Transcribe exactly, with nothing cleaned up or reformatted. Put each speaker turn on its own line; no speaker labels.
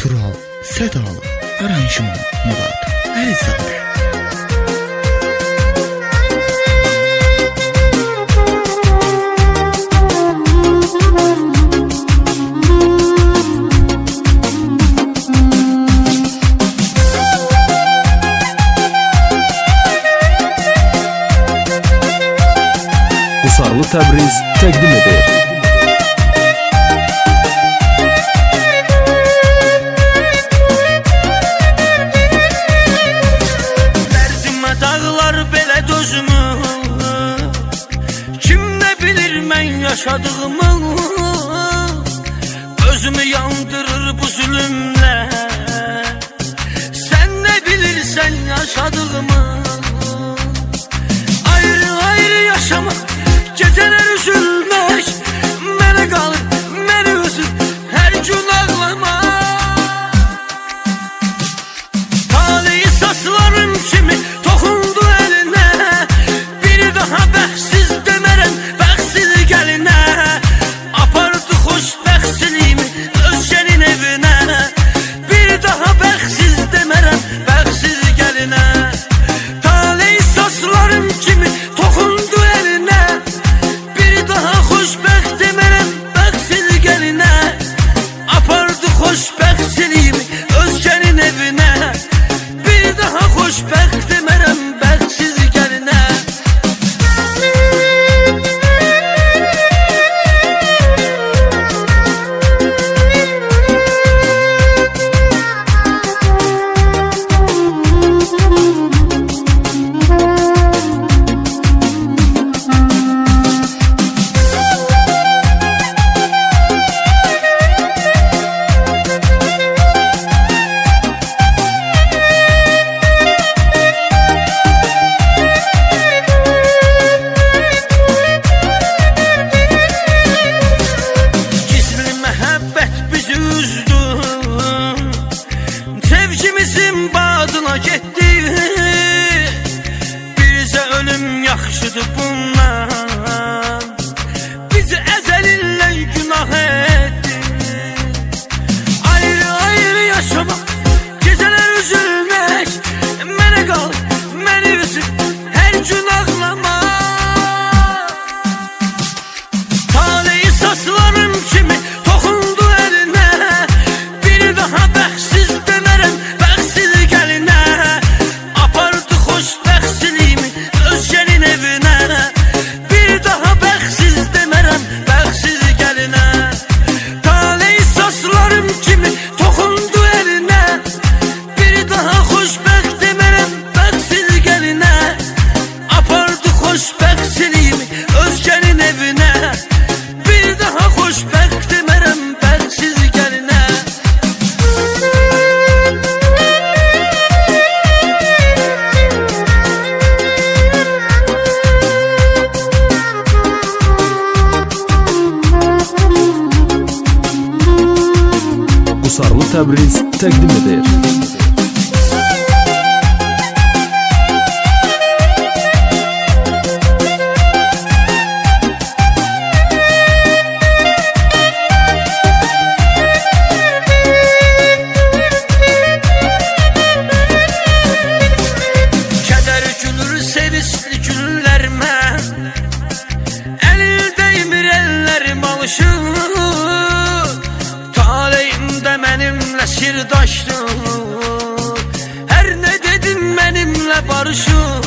Tural, Sədalı, aranjman Murad Əlizadə.
Qusarlı Təbriz təqdim edir.
Dərdimə dağlar belə dözümü, kim nə bilir mən yaşadığımı, özümü yandırır bu zülümlər. Sən nə bilirsən yaşadığımı, ayrı ayrı yaşamaq, gecələr üzülmək, mənə qalır, məni üzür, hər gün ağlamaq. Taleyi saçlarım kimi toxundu əlinə, biri daha bəxtsiz demərəm, bəxtsiz gəlinə. Apardı xoşbəxtçiliyimi özgənin evinə, biri daha bəxtsiz demərəm, bəxtsiz gəlinə. Taleyi saçlarım kimi toxundu əlinə, daha xoşbəxt demərəm, bəxtsiz gəlinə. Apardı xoşbəxtçiliyimi özgənin evinə, bir daha xoşbəxt demərəm, bəxtsiz gəlinə. Sevgimizin badına getdi, bizə ölüm yaxşıdır bundan, bizi əzəlinlə günah etdi. Ayrı ayrı yaşamaq, gecələr üzülmək, mənə qalır, məni üzür, hər gün ağlamaq. Taleyi saçlarım kimi toxundu əlinə, biri daha bəxtsiz demərəm, bəxtsiz gəlinə. Apardı xoşbəxtçiliyimi özgənin evinə, bir daha bəxtsiz demərəm, bəxtsiz gəlinə. Taleyi saçlarım kimi toxundu əlinə, biri daha xoşbəxt demərəm, bəxtsiz gəlinə. Apardı xoşbəxtçiliyimi özgənin evinə, bir daha xoşbəxt demərəm, bəxtsiz gəlinə.
Qusarlı Təbriz təqdim edir.
Kədər gülür sevisli günlərimə, əlil dəymir əllərim alışır. Taleyimdə mənimlə sirdaşdır, hər nə dedim mənimlə barışır.